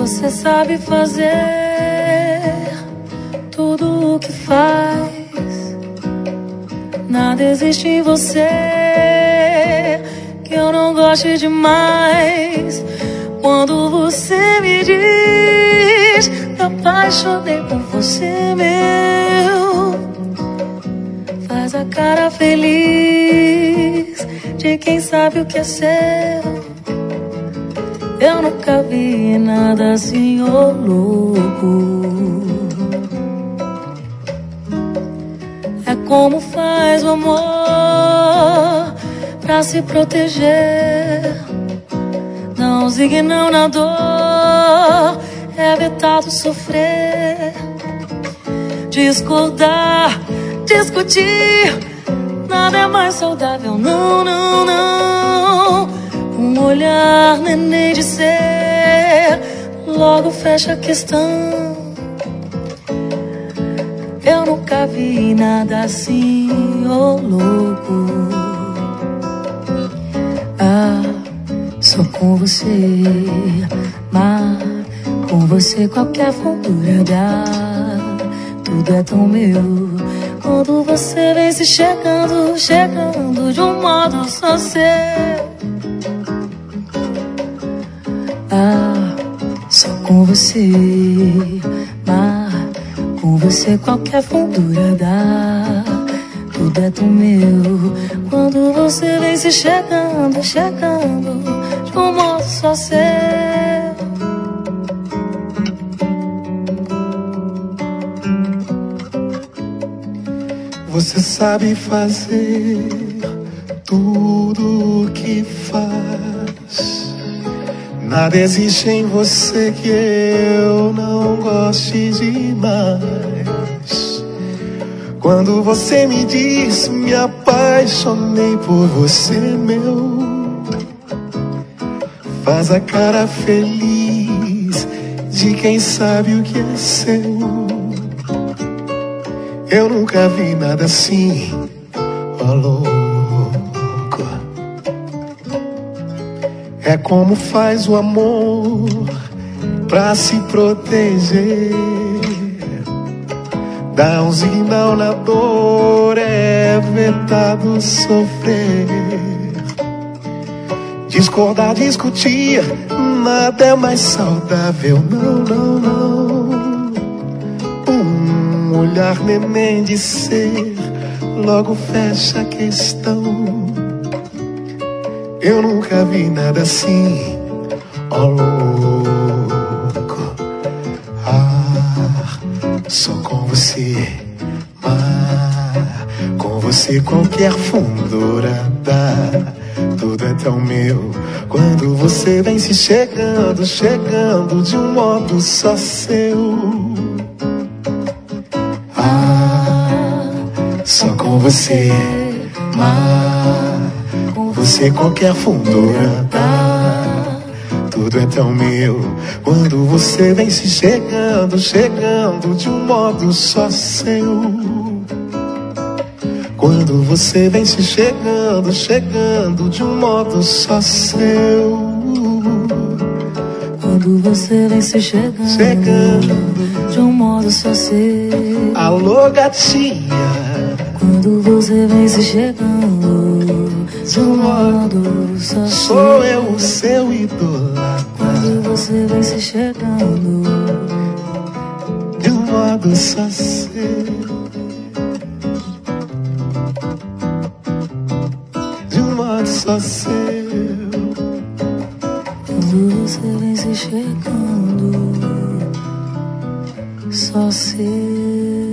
Você sabe fazer tudo o que faz. Nada existe em você que eu não goste demais. Quando você me diz me apaixonei por você, meu, faz a cara feliz de quem sabe o que é seu. Eu nunca vi nada assim, ô louco. É como faz o amor pra se proteger. Não zigue não na dor, é vetado sofrer. Discordar, discutir, nada é mais saudável, não, não, não. Um olhar neném de ser, logo fecha a questão. Eu nunca vi nada assim, ô louco. Ah, sou com você, mas com você qualquer fundura dá. Tudo é tão meu. Quando você vem se chegando, chegando de um modo só seu. Ah, só com você, mas com você qualquer fundura dá. Tudo é tão meu. Quando você vem se chegando, chegando de um modo só seu. Você sabe fazer tudo o que faz. Nada existe em você que eu não goste demais. Quando você me diz me apaixonei por você, meu, faz a cara feliz de quem sabe o que é seu. Eu nunca vi nada assim, ó louco. É como faz o amor pra se proteger. Dá um sinal na dor, é vetado sofrer. Discordar, discutir, nada é mais saudável, não, não, não. Um olhar neném de ser, logo fecha a questão. Eu nunca vi nada assim, ó louco. Ah, só com você, com você qualquer fundura dá. Tudo é tão meu. Quando você vem se chegando, chegando de um modo só seu. Ah, só com você, com você qualquer fundura dá. Tudo é tão meu. Quando você vem se chegando, chegando de um modo só seu. Quando você vem se chegando, chegando de um modo só seu. Quando você vem se chegando, chegando de um modo só seu. Alô, gatinha. Quando você vem se chegando de um modo só seu. Sou eu o seu idolatra. Quando você vem se chegando de um modo só seu. De um modo só seu. Quando você vem se chegando só seu.